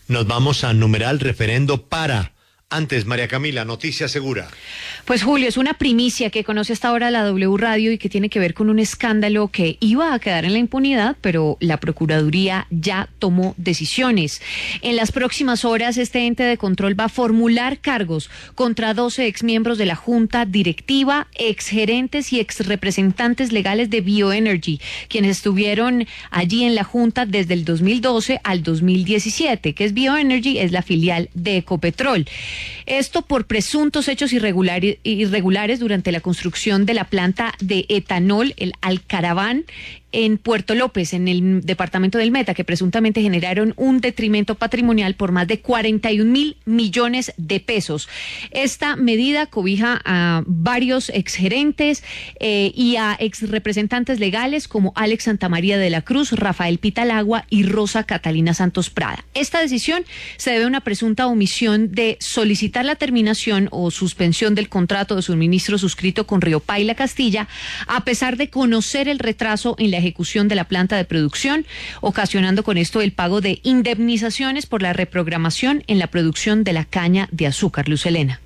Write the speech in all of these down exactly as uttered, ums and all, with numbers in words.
Nos vamos a numeral referendo para. Antes, María Camila, noticia segura. Pues Julio, es una primicia que conoce hasta ahora la W Radio y que tiene que ver con un escándalo que iba a quedar en la impunidad, pero la Procuraduría ya tomó decisiones. En las próximas horas, este ente de control va a formular cargos contra doce exmiembros de la Junta Directiva, exgerentes y exrepresentantes legales de Bioenergy, quienes estuvieron allí en la Junta desde el dos mil doce al dos mil diecisiete, que es Bioenergy, es la filial de Ecopetrol. Esto por presuntos hechos irregulares, irregulares durante la construcción de la planta de etanol, el Alcaraván, en Puerto López, en el departamento del Meta, que presuntamente generaron un detrimento patrimonial por más de cuarenta y un mil millones de pesos. Esta medida cobija a varios exgerentes eh, y a exrepresentantes legales como Alex Santamaría de la Cruz, Rafael Pitalagua y Rosa Catalina Santos Prada. Esta decisión se debe a una presunta omisión de solicitar la terminación o suspensión del contrato de suministro suscrito con Río Paila Castilla, a pesar de conocer el retraso en la ejecución de la planta de producción, ocasionando con esto el pago de indemnizaciones por la reprogramación en la producción de la caña de azúcar. Luz Helena.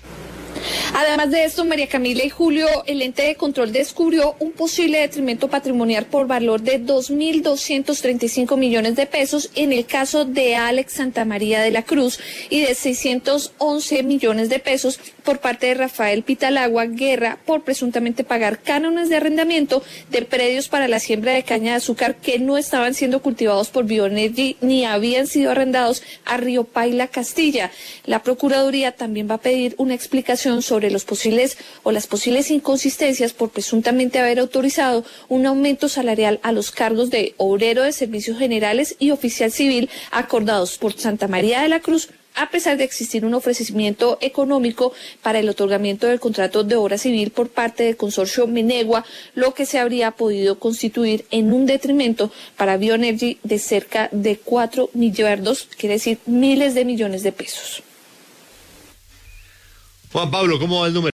Además de esto, María Camila y Julio, el ente de control descubrió un posible detrimento patrimonial por valor de dos mil doscientos treinta y cinco millones de pesos en el caso de Alex Santamaría de la Cruz y de seiscientos once millones de pesos por parte de Rafael Pitalagua Guerra por presuntamente pagar cánones de arrendamiento de predios para la siembra de caña de azúcar que no estaban siendo cultivados por Bioenergy ni habían sido arrendados a Río Paila Castilla. La Procuraduría también va a pedir una explicación sobre los posibles o las posibles inconsistencias por presuntamente haber autorizado un aumento salarial a los cargos de obrero de servicios generales y oficial civil acordados por Santamaría de la Cruz, a pesar de existir un ofrecimiento económico para el otorgamiento del contrato de obra civil por parte del consorcio Menegua, lo que se habría podido constituir en un detrimento para Bioenergy de cerca de cuatro millardos, quiere decir miles de millones de pesos. Juan Pablo, ¿cómo va el número?